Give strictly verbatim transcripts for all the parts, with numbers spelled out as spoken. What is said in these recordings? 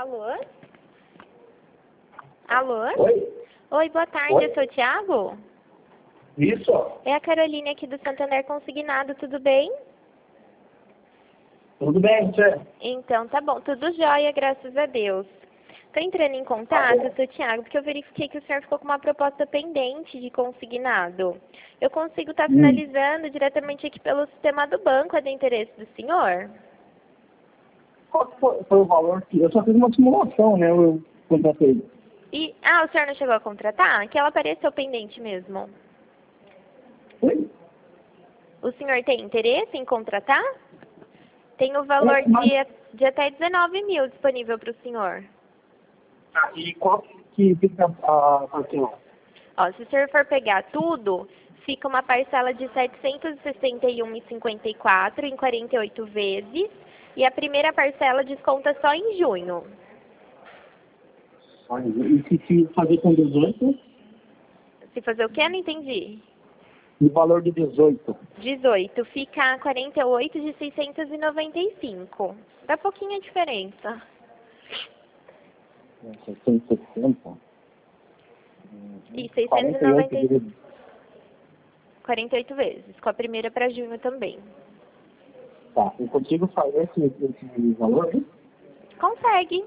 Alô? Alô? Oi? Oi, boa tarde, Oi? eu sou o Thiago. Isso? É a Caroline aqui do Santander Consignado, tudo bem? Tudo bem, você? Então, tá bom, tudo jóia, graças a Deus. Tô entrando em contato, bom. seu Thiago, porque eu verifiquei que o senhor ficou com uma proposta pendente de consignado. Eu consigo estar Hum. finalizando diretamente aqui pelo sistema do banco, é do interesse do senhor? Qual que foi, foi o valor que... Eu só fiz uma simulação, né? Eu contratei. E, ah, o senhor não chegou a contratar? Que ela apareceu pendente mesmo. Oi? O senhor tem interesse em contratar? Tem o valor É, mas... de, de até dezenove mil disponível para o senhor. Ah, e qual que fica a parcela? Ó, se o senhor for pegar tudo, fica uma parcela de setecentos e sessenta e um reais e cinquenta e quatro centavos em quarenta e oito vezes. E a primeira parcela desconta só em junho. Olha, e se, se fazer com dezoito? Se fazer o quê? Não entendi. E o valor de dezoito? dezoito. Fica quarenta e oito de seiscentos e noventa e cinco. Dá pouquinha diferença. seiscentos e sessenta? E seiscentos e quarenta e oito noventa e cinco. vezes. quarenta e oito vezes. Com a primeira para junho também. Tá, eu consigo fazer esse, esse valor, hein? Consegue.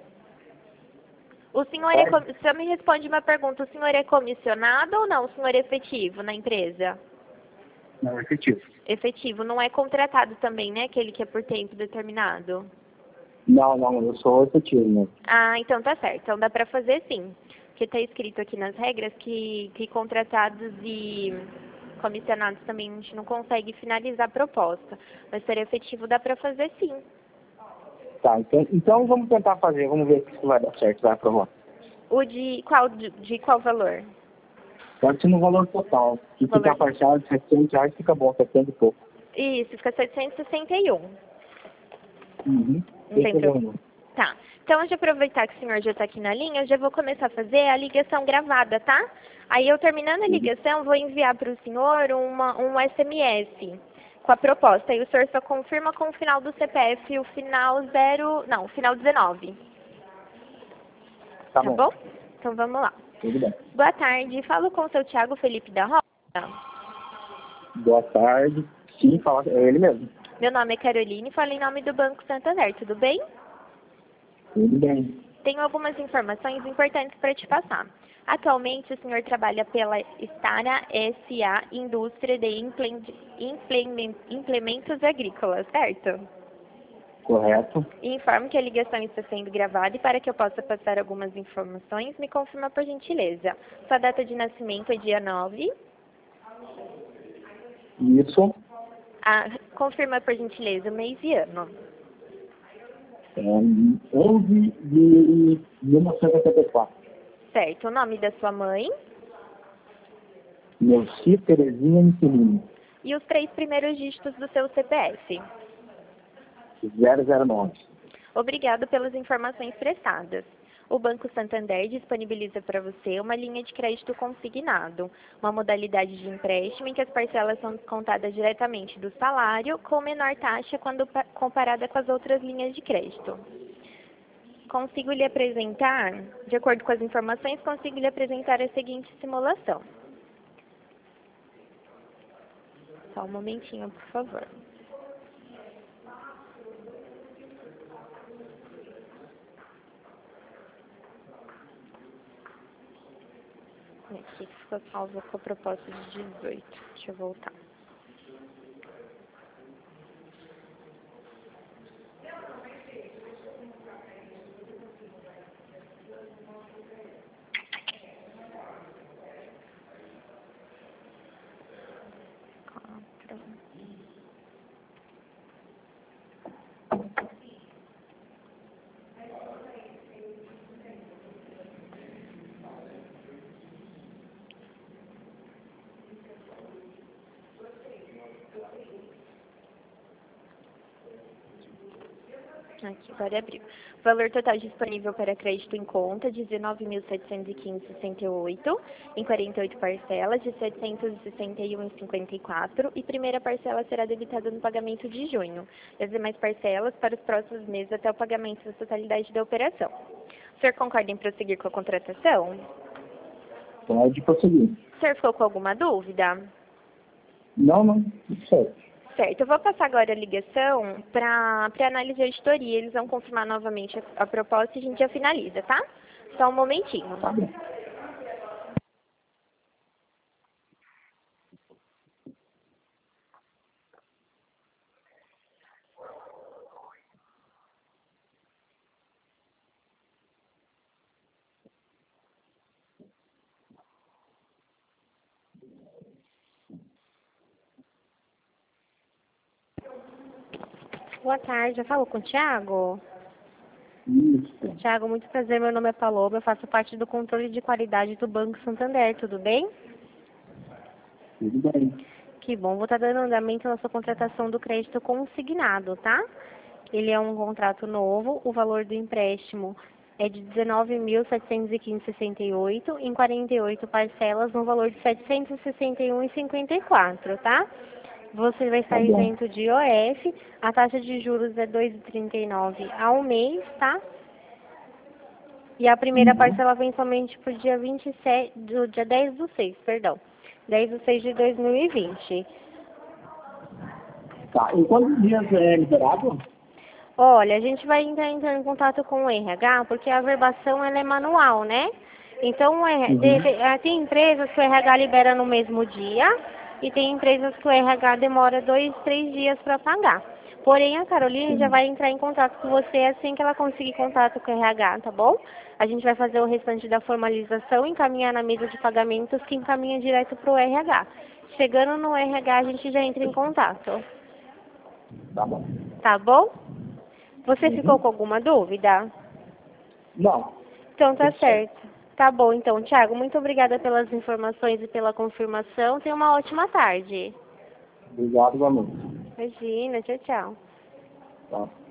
O senhor é, com- só me responde uma pergunta, o senhor é comissionado ou não? O senhor é efetivo na empresa? Não, é efetivo. Efetivo, não é contratado também, né? Aquele que é por tempo determinado. Não, não, eu sou efetivo, né? Ah, então tá certo. Então dá pra fazer sim. Porque tá escrito aqui nas regras que, que contratados e comissionados também a gente não consegue finalizar a proposta. Mas ser efetivo dá pra fazer sim. Tá, então, então vamos tentar fazer, vamos ver se vai dar certo, vai aprovar. O de qual, de, de qual valor? Pode ser no valor total. Se Valor. ficar parcial de setecentos reais, fica bom, setecentos e pouco. Isso, fica setecentos e sessenta e um. Uhum. Não tem Esse é o problema. valor. Tá. Então, de aproveitar que o senhor já está aqui na linha, eu já vou começar a fazer a ligação gravada, tá? Aí, eu terminando a ligação, vou enviar para o senhor uma, um S M S com a proposta. Aí, o senhor só confirma com o final do C P F, o final zero... Não, o final dezenove. Tá Tá bom, bom? Então, vamos lá. tudo bem. Boa tarde. Falo com o seu Thiago Felipe da Rocha. Boa tarde. Sim, fala, é ele mesmo. Meu nome é Caroline, falo em nome do Banco Santander, tudo bem? Tudo bem. Tenho algumas informações importantes para te passar. Atualmente, o senhor trabalha pela Stara S A Indústria de Imple- Imple- Implementos Agrícolas, certo? Correto. E informo que a ligação está sendo gravada e para que eu possa passar algumas informações, me confirma por gentileza. Sua data de nascimento é dia nove. Isso. Ah, confirma por gentileza o mês e ano. É, onze de mil novecentos e oitenta e quatro. Certo. O nome da sua mãe Melci Terezinha Inquilino. e os três primeiros dígitos do seu C P F. zero zero nove. Obrigado pelas informações prestadas. O Banco Santander disponibiliza para você uma linha de crédito consignado, uma modalidade de empréstimo em que as parcelas são descontadas diretamente do salário, com menor taxa quando pa- comparada com as outras linhas de crédito. Consigo lhe apresentar, de acordo com as informações, consigo lhe apresentar a seguinte simulação. Só um momentinho, por favor. Aqui ficou salvo com a proposta de dezoito. Deixa eu voltar. Quatro. Aqui, agora abriu. Valor total disponível para crédito em conta, dezenove mil setecentos e quinze vírgula sessenta e oito, em quarenta e oito parcelas, de setecentos e sessenta e um vírgula cinquenta e quatro, e primeira parcela será debitada no pagamento de junho. E as demais parcelas para os próximos meses até o pagamento da totalidade da operação. O senhor concorda em prosseguir com a contratação? Pode prosseguir. O senhor ficou com alguma dúvida? Não, não, tudo certo. Certo, eu vou passar agora a ligação para a análise de auditoria. Eles vão confirmar novamente a, a proposta e a gente já finaliza, tá? Só um momentinho. Tá bom. Boa tarde, eu falo com o Thiago. Isso, Thiago, muito prazer, meu nome é Paloma, eu faço parte do controle de qualidade do Banco Santander, tudo bem? tudo bem. Que bom, vou estar dando andamento na sua contratação do crédito consignado, tá? Ele é um contrato novo, o valor do empréstimo é de dezenove mil setecentos e quinze vírgula sessenta e oito, em quarenta e oito parcelas, no valor de setecentos e sessenta e um vírgula cinquenta e quatro, tá? Você vai estar Tá bom. isento de I O F, a taxa de juros é dois vírgula trinta e nove ao mês, tá? E a primeira Uhum. parcela vem somente para o dia vinte e sete, do dia dez do seis, perdão. dez do seis de dois mil e vinte. Tá, em quantos dias é liberado? Olha, a gente vai entrar, entrar em contato com o R H, porque a verbação ela é manual, né? Então, o R- Uhum. deve- eh, tem empresas que o R H libera no mesmo dia e tem empresas que o R H demora dois, três dias para pagar. Porém, a Carolina já Sim. vai entrar em contato com você assim que ela conseguir contato com o R H, tá bom? A gente vai fazer o restante da formalização, encaminhar na mesa de pagamentos, que encaminha direto para o R H. Chegando no R H, a gente já entra em contato, Tá bom. tá bom? Você Uhum. ficou com alguma dúvida? Não, Então tá tudo certo. certo. Tá bom, então, Thiago, muito obrigada pelas informações e pela confirmação. Tenha uma ótima tarde. Obrigado, igualmente. Imagina, tchau, tchau. Tá.